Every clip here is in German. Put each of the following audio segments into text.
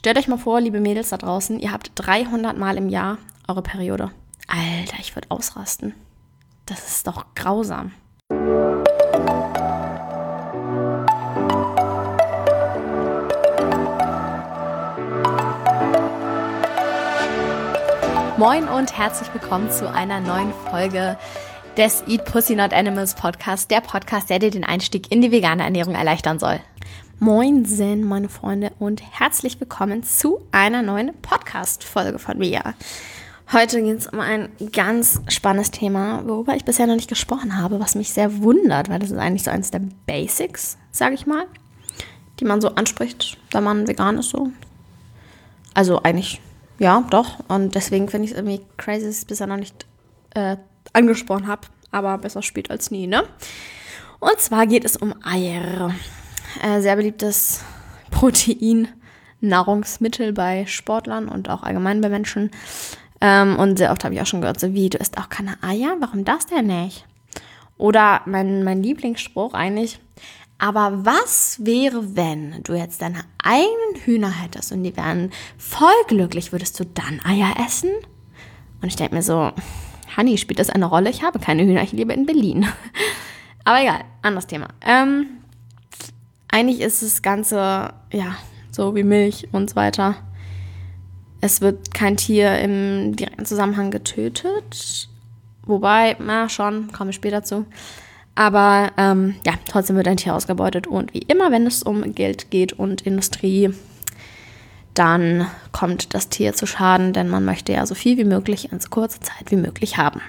Stellt euch mal vor, liebe Mädels da draußen, ihr habt 300 Mal im Jahr eure Periode. Alter, ich würde ausrasten. Das ist doch grausam. Moin und herzlich willkommen zu einer neuen Folge des Eat Pussy Not Animals Podcast, der Podcast, der dir den Einstieg in die vegane Ernährung erleichtern soll. Moinsen, meine Freunde, und herzlich willkommen zu einer neuen Podcast-Folge von mir. Heute geht es um ein ganz spannendes Thema, worüber ich bisher noch nicht gesprochen habe, was mich sehr wundert, weil das ist eigentlich so eines der Basics, sage ich mal, die man so anspricht, wenn man vegan ist so. Also eigentlich, ja, doch. Und deswegen finde ich es irgendwie crazy, dass ich es bisher noch nicht angesprochen habe, aber besser spät als nie, ne? Und zwar geht es um Eier. Sehr beliebtes Protein-Nahrungsmittel bei Sportlern und auch allgemein bei Menschen. Und sehr oft habe ich auch schon gehört, so wie, du isst auch keine Eier? Warum das denn nicht? Oder mein Lieblingsspruch eigentlich, aber was wäre, wenn du jetzt deine eigenen Hühner hättest und die wären voll glücklich, würdest du dann Eier essen? Und ich denke mir so, Honey, spielt das eine Rolle? Ich habe keine Hühner, ich lebe in Berlin. Aber egal, anderes Thema. Eigentlich ist das Ganze, ja, so wie Milch und so weiter. Es wird kein Tier im direkten Zusammenhang getötet. Wobei, na schon, komme ich später zu. Aber ja, trotzdem wird ein Tier ausgebeutet. Und wie immer, wenn es um Geld geht und Industrie, dann kommt das Tier zu Schaden, denn man möchte ja so viel wie möglich in so kurzer Zeit wie möglich haben.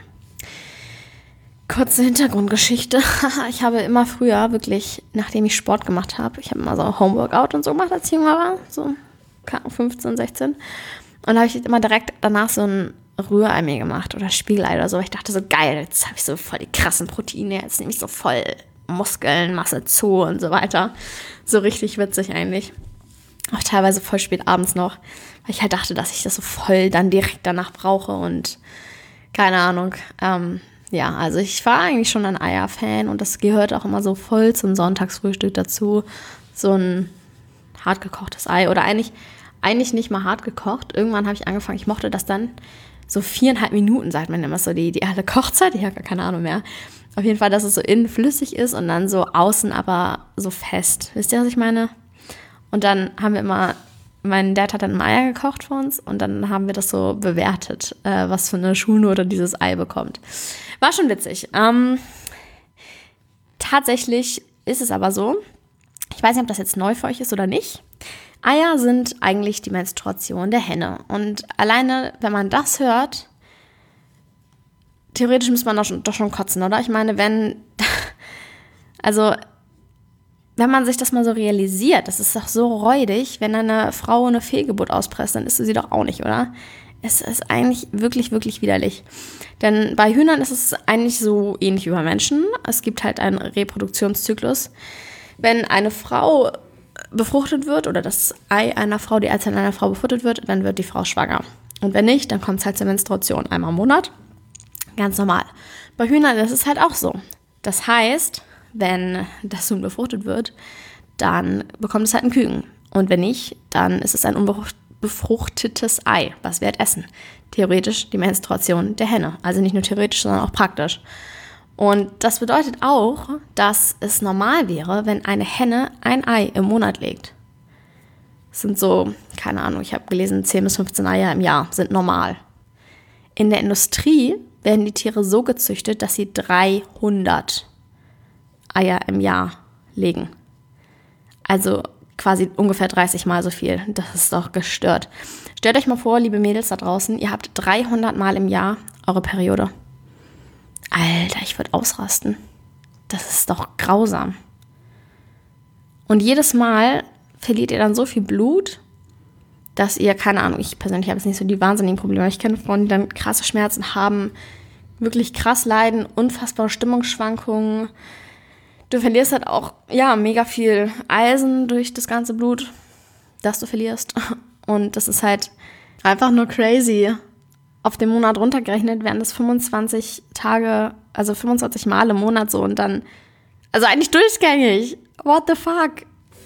Kurze Hintergrundgeschichte. Ich habe immer früher wirklich, nachdem ich Sport gemacht habe, ich habe immer so Homeworkout und so gemacht, als ich jünger war, so 15, 16. Und da habe ich immer direkt danach so ein Rührei mir gemacht oder Spiegelei oder so. Ich dachte so, geil, jetzt habe ich so voll die krassen Proteine, jetzt nehme ich so voll Muskeln, Masse zu und so weiter. So richtig witzig eigentlich. Auch teilweise voll spät abends noch, weil ich halt dachte, dass ich das so voll dann direkt danach brauche und keine Ahnung. Ja, also ich war eigentlich schon ein Eier-Fan und das gehört auch immer so voll zum Sonntagsfrühstück dazu. So ein hart gekochtes Ei oder eigentlich nicht mal hart gekocht. Irgendwann habe ich angefangen, ich mochte das dann so 4,5 Minuten, sagt man immer so, die ideale Kochzeit. Ich habe gar keine Ahnung mehr. Auf jeden Fall, dass es so innen flüssig ist und dann so außen aber so fest. Wisst ihr, was ich meine? Und dann haben wir immer, mein Dad hat dann ein Eier gekocht für uns und dann haben wir das so bewertet, was für eine Schulnote dieses Ei bekommt. War schon witzig. Tatsächlich ist es aber so, ich weiß nicht, ob das jetzt neu für euch ist oder nicht. Eier sind eigentlich die Menstruation der Henne. Und alleine, wenn man das hört, theoretisch muss man doch schon kotzen, oder? Ich meine, wenn man sich das mal so realisiert, das ist doch so räudig, wenn eine Frau eine Fehlgeburt auspresst, dann isst du sie doch auch nicht, oder? Es ist eigentlich wirklich, wirklich widerlich. Denn bei Hühnern ist es eigentlich so ähnlich wie bei Menschen. Es gibt halt einen Reproduktionszyklus. Wenn eine Frau befruchtet wird oder das Ei einer Frau, die Eizelle einer Frau befruchtet wird, dann wird die Frau schwanger. Und wenn nicht, dann kommt es halt zur Menstruation einmal im Monat. Ganz normal. Bei Hühnern ist es halt auch so. Das heißt, wenn das Huhn befruchtet wird, dann bekommt es halt ein Küken. Und wenn nicht, dann ist es ein unbefruchtetes Ei. Was wir halt essen. Theoretisch die Menstruation der Henne. Also nicht nur theoretisch, sondern auch praktisch. Und das bedeutet auch, dass es normal wäre, wenn eine Henne ein Ei im Monat legt. Das sind so, keine Ahnung, ich habe gelesen, 10 bis 15 Eier im Jahr sind normal. In der Industrie werden die Tiere so gezüchtet, dass sie 300 Eier im Jahr legen. Also quasi ungefähr 30 Mal so viel. Das ist doch gestört. Stellt euch mal vor, liebe Mädels da draußen, ihr habt 300 Mal im Jahr eure Periode. Alter, ich würde ausrasten. Das ist doch grausam. Und jedes Mal verliert ihr dann so viel Blut, dass ihr, keine Ahnung, ich persönlich habe jetzt nicht so die wahnsinnigen Probleme. Ich kenne Frauen, die dann krasse Schmerzen haben, wirklich krass leiden, unfassbare Stimmungsschwankungen. Du verlierst halt auch, ja, mega viel Eisen durch das ganze Blut, das du verlierst. Und das ist halt einfach nur crazy. Auf den Monat runtergerechnet wären das 25 Tage, also 25 Mal im Monat so und dann, also eigentlich durchgängig. What the fuck?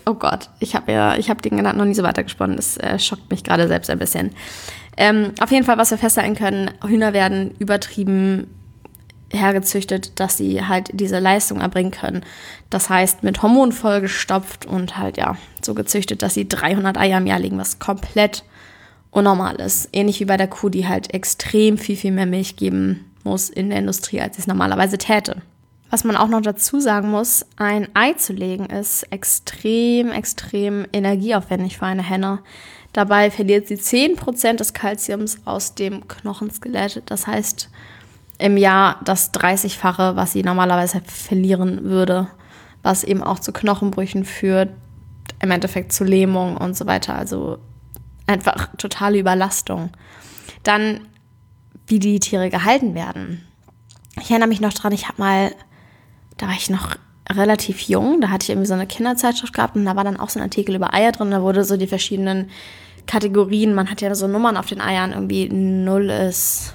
oh Gott, ich hab den Gedanken noch nie so weitergesponnen. Das schockt mich gerade selbst ein bisschen. Auf jeden Fall, was wir festhalten können, Hühner werden übertrieben hergezüchtet, dass sie halt diese Leistung erbringen können. Das heißt, mit Hormonen vollgestopft und halt, ja, so gezüchtet, dass sie 300 Eier im Jahr legen, was komplett unnormal ist. Ähnlich wie bei der Kuh, die halt extrem viel mehr Milch geben muss in der Industrie, als sie es normalerweise täte. Was man auch noch dazu sagen muss, ein Ei zu legen ist extrem energieaufwendig für eine Henne. Dabei verliert sie 10% des Kalziums aus dem Knochenskelett. Das heißt, im Jahr das 30-fache, was sie normalerweise verlieren würde, was eben auch zu Knochenbrüchen führt, im Endeffekt zu Lähmung und so weiter. Also einfach totale Überlastung. Dann, wie die Tiere gehalten werden. Ich erinnere mich noch dran, da war ich noch relativ jung, da hatte ich irgendwie so eine Kinderzeitschrift gehabt und da war dann auch so ein Artikel über Eier drin, da wurde so die verschiedenen Kategorien, man hat ja so Nummern auf den Eiern, irgendwie 0 ist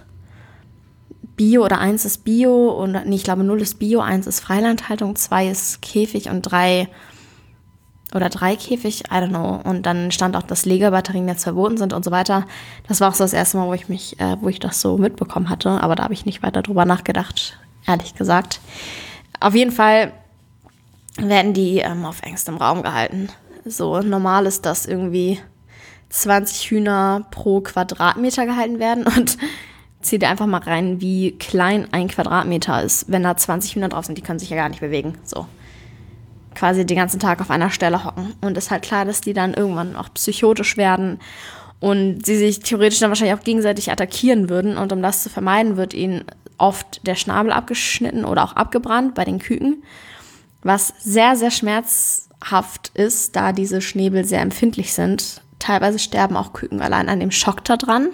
Bio oder 1 ist Bio und nee, ich glaube 0 ist Bio, 1 ist Freilandhaltung, 2 ist Käfig und 3 Käfig, I don't know. Und dann stand auch, dass Legebatterien jetzt verboten sind und so weiter. Das war auch so das erste Mal, wo ich das so mitbekommen hatte, aber da habe ich nicht weiter drüber nachgedacht, ehrlich gesagt. Auf jeden Fall werden die auf engstem Raum gehalten. So normal ist, dass irgendwie 20 Hühner pro Quadratmeter gehalten werden und zieh dir einfach mal rein, wie klein ein Quadratmeter ist, wenn da 20 Hühner drauf sind, die können sich ja gar nicht bewegen. So quasi den ganzen Tag auf einer Stelle hocken. Und ist halt klar, dass die dann irgendwann auch psychotisch werden und sie sich theoretisch dann wahrscheinlich auch gegenseitig attackieren würden. Und um das zu vermeiden, wird ihnen oft der Schnabel abgeschnitten oder auch abgebrannt bei den Küken, was sehr schmerzhaft ist, da diese Schnäbel sehr empfindlich sind. Teilweise sterben auch Küken allein an dem Schock da dran.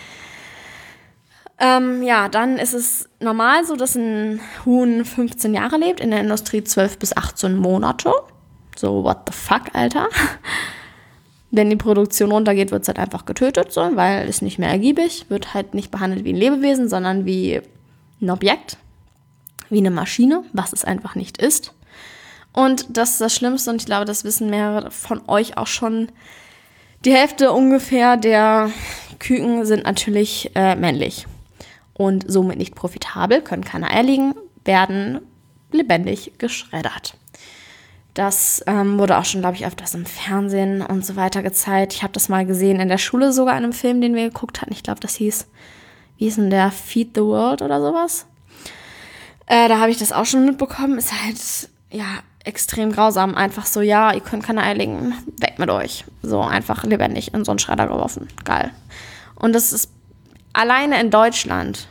Dann ist es normal so, dass ein Huhn 15 Jahre lebt, in der Industrie 12 bis 18 Monate. So, what the fuck, Alter? Wenn die Produktion runtergeht, wird es halt einfach getötet, so, weil es nicht mehr ergiebig, wird halt nicht behandelt wie ein Lebewesen, sondern wie ein Objekt, wie eine Maschine, was es einfach nicht ist. Und das ist das Schlimmste, und ich glaube, das wissen mehrere von euch auch schon. Die Hälfte ungefähr der Küken sind natürlich männlich und somit nicht profitabel, können keine Eier legen, werden lebendig geschreddert. Das wurde auch schon, glaube ich, öfters im Fernsehen und so weiter gezeigt. Ich habe das mal gesehen in der Schule sogar in einem Film, den wir geguckt hatten. Ich glaube, das hieß, wie hieß denn der? Feed the World oder sowas. Da habe ich das auch schon mitbekommen. Ist halt, ja, extrem grausam. Einfach so, ja, ihr könnt keine Eier legen, weg mit euch. So einfach lebendig in so einen Schredder geworfen. Geil. Und das ist alleine in Deutschland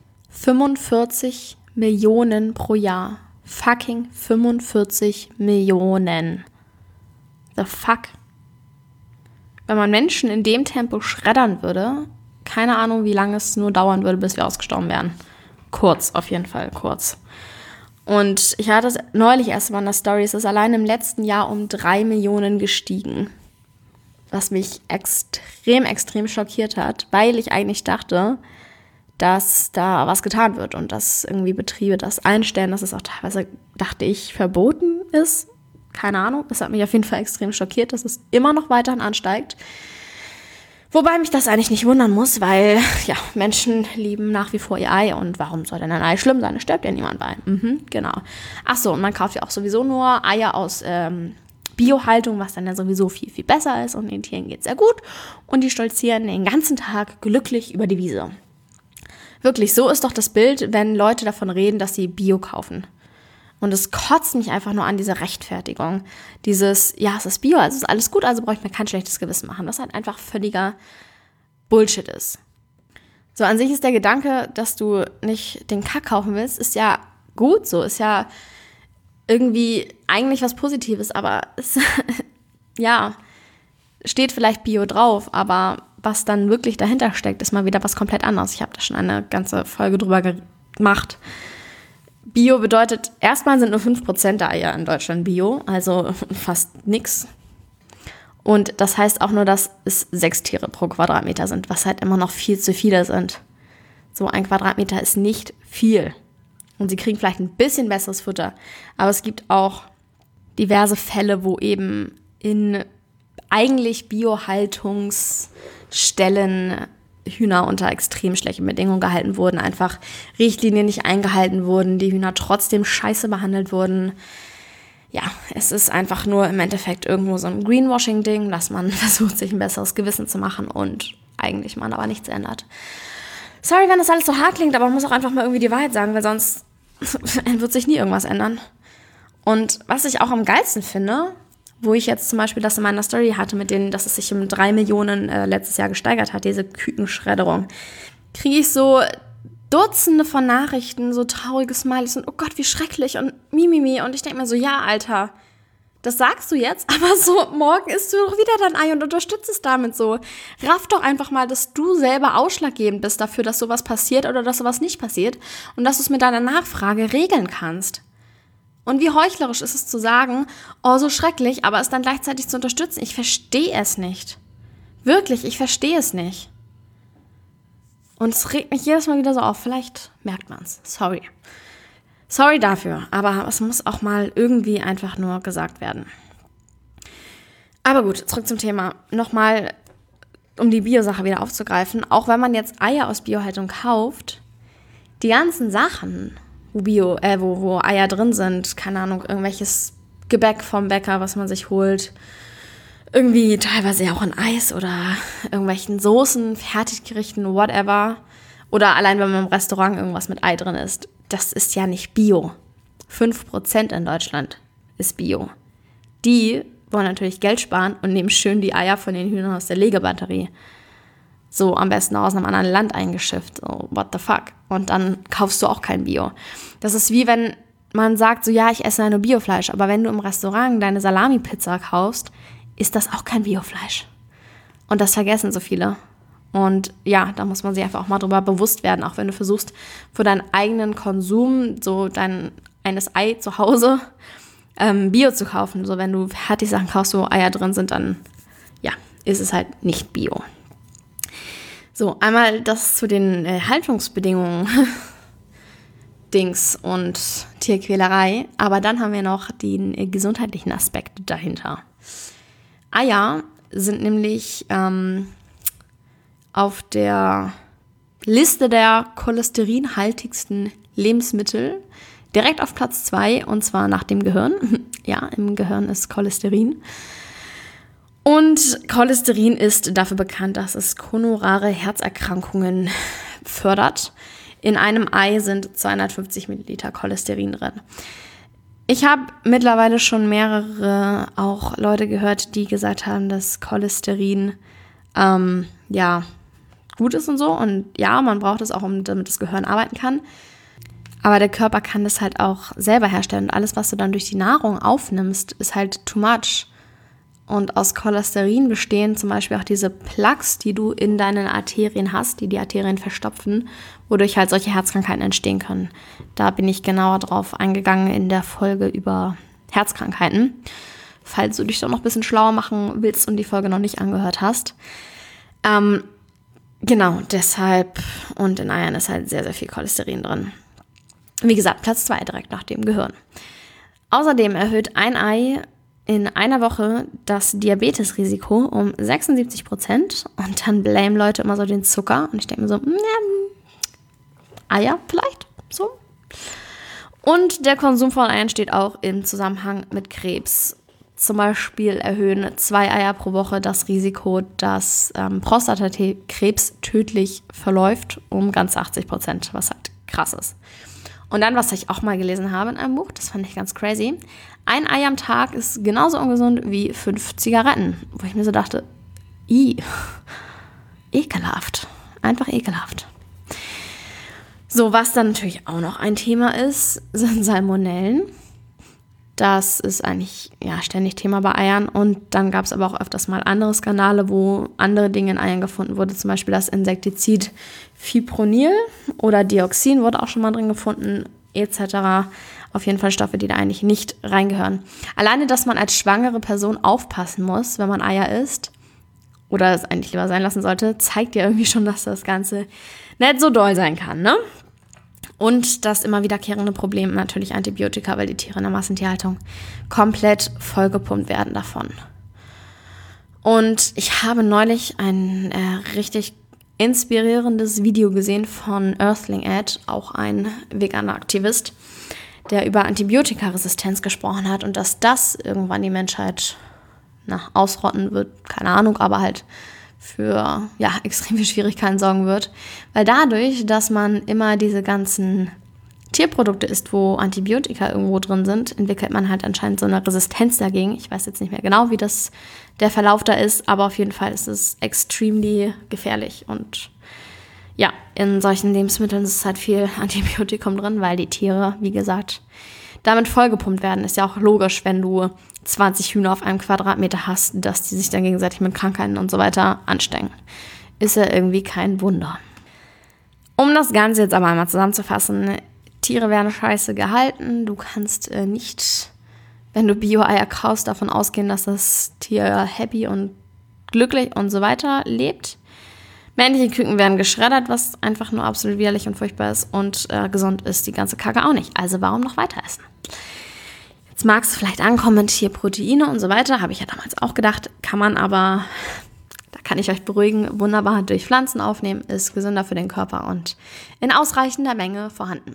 45 Millionen pro Jahr. Fucking 45 Millionen. The fuck? Wenn man Menschen in dem Tempo schreddern würde, keine Ahnung, wie lange es nur dauern würde, bis wir ausgestorben wären. Kurz, auf jeden Fall, kurz. Und ich hatte das neulich erst mal in der Story, es ist allein im letzten Jahr um 3 Millionen gestiegen. Was mich extrem schockiert hat, weil ich eigentlich dachte, dass da was getan wird und dass irgendwie Betriebe das einstellen, dass es auch teilweise, dachte ich, verboten ist. Keine Ahnung, das hat mich auf jeden Fall extrem schockiert, dass es immer noch weiterhin ansteigt. Wobei mich das eigentlich nicht wundern muss, weil ja, Menschen lieben nach wie vor ihr Ei und warum soll denn ein Ei schlimm sein? Es stirbt ja niemand bei. Genau. Achso, und man kauft ja auch sowieso nur Eier aus Biohaltung, was dann ja sowieso viel besser ist und den Tieren geht sehr gut und die stolzieren den ganzen Tag glücklich über die Wiese. Wirklich, so ist doch das Bild, wenn Leute davon reden, dass sie Bio kaufen. Und es kotzt mich einfach nur an, diese Rechtfertigung. Dieses, ja, es ist Bio, also ist alles gut, also brauche ich mir kein schlechtes Gewissen machen. Was halt einfach völliger Bullshit ist. So, an sich ist der Gedanke, dass du nicht den Kack kaufen willst, ist ja gut so, ist ja irgendwie eigentlich was Positives, aber es, ja, steht vielleicht Bio drauf, aber was dann wirklich dahinter steckt, ist mal wieder was komplett anderes. Ich habe da schon eine ganze Folge drüber gemacht. Bio bedeutet, erstmal sind nur 5% der Eier in Deutschland Bio, also fast nix. Und das heißt auch nur, dass es 6 Tiere pro Quadratmeter sind, was halt immer noch viel zu viele sind. So ein Quadratmeter ist nicht viel. Und sie kriegen vielleicht ein bisschen besseres Futter. Aber es gibt auch diverse Fälle, wo eben in eigentlich Biohaltungsstellen Hühner unter extrem schlechten Bedingungen gehalten wurden, einfach Richtlinien nicht eingehalten wurden, die Hühner trotzdem scheiße behandelt wurden. Ja, es ist einfach nur im Endeffekt irgendwo so ein Greenwashing-Ding, dass man versucht, sich ein besseres Gewissen zu machen und eigentlich man aber nichts ändert. Sorry, wenn das alles so hart klingt, aber man muss auch einfach mal irgendwie die Wahrheit sagen, weil sonst wird sich nie irgendwas ändern. Und was ich auch am geilsten finde, wo ich jetzt zum Beispiel das in meiner Story hatte, mit denen, dass es sich um 3 Millionen letztes Jahr gesteigert hat, diese Kükenschredderung, kriege ich so Dutzende von Nachrichten, so traurige Smileys und oh Gott, wie schrecklich und mimimi. Und ich denke mir so, ja, Alter, das sagst du jetzt, aber so morgen isst du doch wieder dein Ei und unterstützt es damit so. Raff doch einfach mal, dass du selber ausschlaggebend bist dafür, dass sowas passiert oder dass sowas nicht passiert und dass du es mit deiner Nachfrage regeln kannst. Und wie heuchlerisch ist es zu sagen, oh, so schrecklich, aber es dann gleichzeitig zu unterstützen. Ich verstehe es nicht. Wirklich, ich verstehe es nicht. Und es regt mich jedes Mal wieder so auf. Vielleicht merkt man es. Sorry. Sorry dafür, aber es muss auch mal irgendwie einfach nur gesagt werden. Aber gut, zurück zum Thema. Nochmal, um die Bio-Sache wieder aufzugreifen. Auch wenn man jetzt Eier aus Biohaltung kauft, die ganzen Sachen, wo Eier drin sind, keine Ahnung, irgendwelches Gebäck vom Bäcker, was man sich holt, irgendwie teilweise auch ein Eis oder irgendwelchen Soßen, Fertiggerichten, whatever. Oder allein, wenn man im Restaurant irgendwas mit Ei drin isst. Das ist ja nicht Bio. 5% in Deutschland ist Bio. Die wollen natürlich Geld sparen und nehmen schön die Eier von den Hühnern aus der Legebatterie. So am besten aus einem anderen Land eingeschifft. So, what the fuck? Und dann kaufst du auch kein Bio. Das ist wie wenn man sagt, so ja, ich esse nur Biofleisch. Aber wenn du im Restaurant deine Salami-Pizza kaufst, ist das auch kein Biofleisch. Und das vergessen so viele. Und ja, da muss man sich einfach auch mal drüber bewusst werden, auch wenn du versuchst, für deinen eigenen Konsum so eines Ei zu Hause Bio zu kaufen. So wenn du Fertigsachen kaufst, wo Eier drin sind, dann ja, ist es halt nicht Bio. So, einmal das zu den Haltungsbedingungen Dings und Tierquälerei, aber dann haben wir noch den gesundheitlichen Aspekt dahinter. Eier sind nämlich auf der Liste der cholesterinhaltigsten Lebensmittel direkt auf Platz 2 und zwar nach dem Gehirn. Ja, im Gehirn ist Cholesterin. Und Cholesterin ist dafür bekannt, dass es koronare Herzerkrankungen fördert. In einem Ei sind 250 Milliliter Cholesterin drin. Ich habe mittlerweile schon mehrere auch Leute gehört, die gesagt haben, dass Cholesterin gut ist und so. Und ja, man braucht es auch, damit das Gehirn arbeiten kann. Aber der Körper kann das halt auch selber herstellen. Und alles, was du dann durch die Nahrung aufnimmst, ist halt too much. Und aus Cholesterin bestehen zum Beispiel auch diese Plaques, die du in deinen Arterien hast, die Arterien verstopfen, wodurch halt solche Herzkrankheiten entstehen können. Da bin ich genauer drauf eingegangen in der Folge über Herzkrankheiten. Falls du dich doch noch ein bisschen schlauer machen willst und die Folge noch nicht angehört hast. Genau, deshalb. Und in Eiern ist halt sehr, sehr viel Cholesterin drin. Wie gesagt, Platz 2 direkt nach dem Gehirn. Außerdem erhöht ein Ei in einer Woche das Diabetesrisiko um 76%. Und dann blamen Leute immer so den Zucker. Und ich denke mir so, Eier vielleicht, so. Und der Konsum von Eiern steht auch im Zusammenhang mit Krebs. Zum Beispiel erhöhen 2 Eier pro Woche das Risiko, dass Prostatakrebs tödlich verläuft, um ganz 80%, was halt krass ist. Und dann, was ich auch mal gelesen habe in einem Buch, das fand ich ganz crazy, 1 Ei am Tag ist genauso ungesund wie 5 Zigaretten. Wo ich mir so dachte, ekelhaft, einfach ekelhaft. So, was dann natürlich auch noch ein Thema ist, sind Salmonellen. Das ist eigentlich ständig Thema bei Eiern. Und dann gab es aber auch öfters mal andere Skandale, wo andere Dinge in Eiern gefunden wurden. Zum Beispiel das Insektizid Fipronil oder Dioxin wurde auch schon mal drin gefunden, etc. Auf jeden Fall Stoffe, die da eigentlich nicht reingehören. Alleine, dass man als schwangere Person aufpassen muss, wenn man Eier isst, oder es eigentlich lieber sein lassen sollte, zeigt ja irgendwie schon, dass das Ganze nicht so doll sein kann, ne? Und das immer wiederkehrende Problem natürlich Antibiotika, weil die Tiere in der Massentierhaltung komplett vollgepumpt werden davon. Und ich habe neulich ein richtig inspirierendes Video gesehen von Earthling Ed, auch ein veganer Aktivist, der über Antibiotikaresistenz gesprochen hat und dass das irgendwann die Menschheit ausrotten wird, keine Ahnung, aber halt für extreme Schwierigkeiten sorgen wird. Weil dadurch, dass man immer diese ganzen Tierprodukte isst, wo Antibiotika irgendwo drin sind, entwickelt man halt anscheinend so eine Resistenz dagegen. Ich weiß jetzt nicht mehr genau, wie der Verlauf da ist, aber auf jeden Fall ist es extrem gefährlich. Und ja, in solchen Lebensmitteln ist halt viel Antibiotikum drin, weil die Tiere, wie gesagt, damit vollgepumpt werden. Ist ja auch logisch, wenn du 20 Hühner auf einem Quadratmeter hast, dass die sich dann gegenseitig mit Krankheiten und so weiter anstecken. Ist ja irgendwie kein Wunder. Um das Ganze jetzt aber einmal zusammenzufassen, Tiere werden scheiße gehalten. Du kannst nicht, wenn du Bio-Eier kaufst, davon ausgehen, dass das Tier happy und glücklich und so weiter lebt. Männliche Küken werden geschreddert, was einfach nur absolut widerlich und furchtbar ist. Und gesund ist die ganze Kacke auch nicht. Also warum noch weiter essen? Jetzt magst du vielleicht ankommen, Tierproteine und so weiter. Habe ich ja damals auch gedacht. Kann man aber, da kann ich euch beruhigen, wunderbar durch Pflanzen aufnehmen. Ist gesünder für den Körper und in ausreichender Menge vorhanden.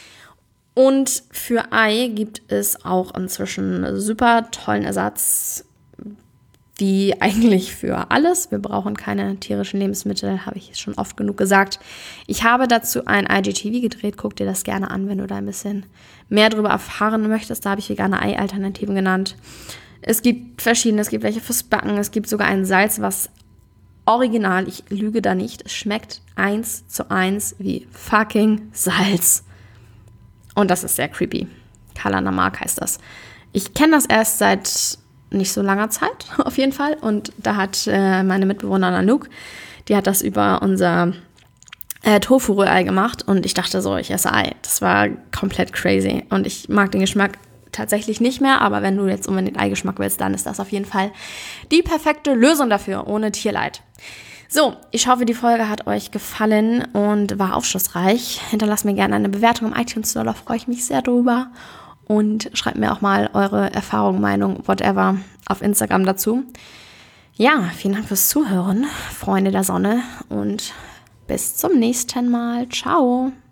Und für Ei gibt es auch inzwischen super tollen Ersatz, wie eigentlich für alles. Wir brauchen keine tierischen Lebensmittel, habe ich schon oft genug gesagt. Ich habe dazu ein IGTV gedreht, guck dir das gerne an, wenn du da ein bisschen mehr darüber erfahren möchtest. Da habe ich vegane Ei-Alternativen genannt. Es gibt verschiedene, es gibt welche fürs Backen, es gibt sogar ein Salz, was original, ich lüge da nicht, es schmeckt 1:1 wie fucking Salz. Und das ist sehr creepy. Kalanamak heißt das. Ich kenne das erst seit nicht so langer Zeit, auf jeden Fall. Und da hat meine Mitbewohnerin Anouk, die hat das über unser Tofu-Rührei gemacht. Und ich dachte so, ich esse Ei. Das war komplett crazy. Und ich mag den Geschmack tatsächlich nicht mehr. Aber wenn du jetzt unbedingt Eigeschmack willst, dann ist das auf jeden Fall die perfekte Lösung dafür, ohne Tierleid. So, ich hoffe, die Folge hat euch gefallen und war aufschlussreich. Hinterlasst mir gerne eine Bewertung im iTunes Store, da freue ich mich sehr drüber. Und schreibt mir auch mal eure Erfahrung, Meinung, whatever auf Instagram dazu. Ja, vielen Dank fürs Zuhören, Freunde der Sonne. Und bis zum nächsten Mal. Ciao.